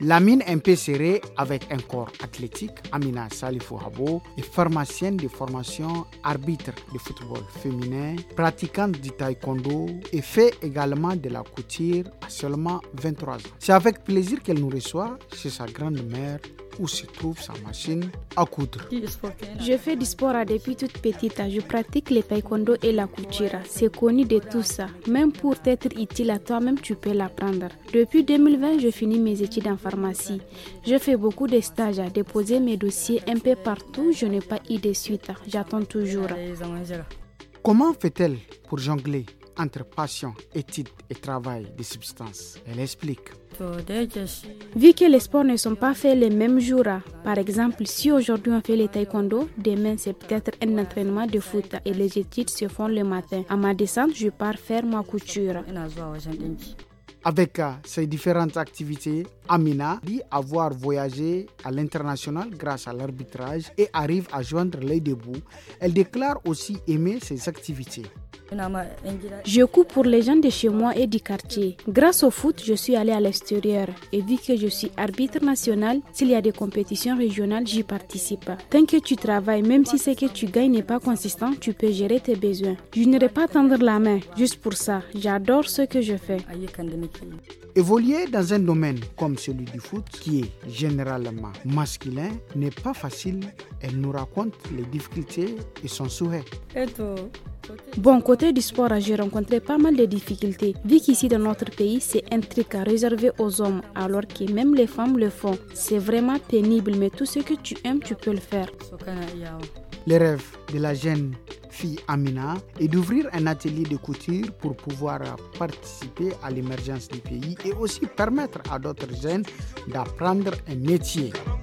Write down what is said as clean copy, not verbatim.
La mine un peu serrée avec un corps athlétique, Amina Salifou Habo est pharmacienne de formation, arbitre de football féminin, pratiquante du taekwondo et fait également de la couture à seulement 23 ans. C'est avec plaisir qu'elle nous reçoit chez sa grande-mère où se trouve sa machine à coudre. Je fais du sport depuis toute petite. Je pratique le taekwondo et la couture. C'est connu de tout ça. Même pour être utile à toi-même, tu peux l'apprendre. Depuis 2020, je finis mes études en pharmacie. Je fais beaucoup de stages, déposer mes dossiers un peu partout. Je n'ai pas eu de suite. J'attends toujours. Comment fait-elle pour jongler entre passion, études et travail de substance? Elle explique. Vu que les sports ne sont pas faits les mêmes jours, par exemple, si aujourd'hui on fait le taekwondo, demain c'est peut-être un entraînement de foot et les études se font le matin. À ma descente, je pars faire ma couture. Avec ces différentes activités, Amina dit avoir voyagé à l'international grâce à l'arbitrage et arrive à joindre les deux bouts. Elle déclare aussi aimer ces activités. Je coupe pour les gens de chez moi et du quartier. Grâce au foot, je suis allée à l'extérieur. Et vu que je suis arbitre national, s'il y a des compétitions régionales, j'y participe. Tant que tu travailles, même si ce que tu gagnes n'est pas consistant, tu peux gérer tes besoins. Je n'irai pas tendre la main juste pour ça. J'adore ce que je fais. Évoluer dans un domaine comme celui du foot, qui est généralement masculin, n'est pas facile. Elle nous raconte les difficultés et son souhait. Bon, côté du sport, j'ai rencontré pas mal de difficultés. Vu qu'ici dans notre pays, c'est un truc réservé aux hommes, alors que même les femmes le font. C'est vraiment pénible, mais tout ce que tu aimes, tu peux le faire. Le rêve de la jeune fille Amina est d'ouvrir un atelier de couture pour pouvoir participer à l'émergence du pays et aussi permettre à d'autres jeunes d'apprendre un métier.